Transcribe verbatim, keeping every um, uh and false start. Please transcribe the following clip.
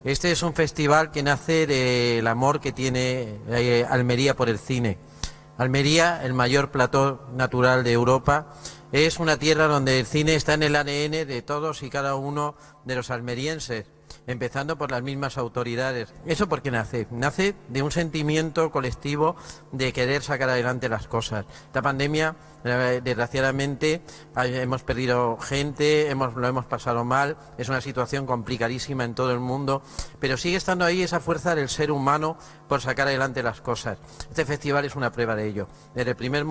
Este es un festival que nace del amor que tiene eh, Almería por el cine. Almería, el mayor plató natural de Europa, es una tierra donde el cine está en el A D N de todos y cada uno de los almerienses, empezando por las mismas autoridades. ¿Eso por qué nace? Nace de un sentimiento colectivo de querer sacar adelante las cosas. Esta pandemia, eh, desgraciadamente, hemos perdido gente, hemos, lo hemos pasado mal, es una situación complicadísima en todo el mundo, pero sigue estando ahí esa fuerza del ser humano por sacar adelante las cosas. Este festival es una prueba de ello. Desde el primer momento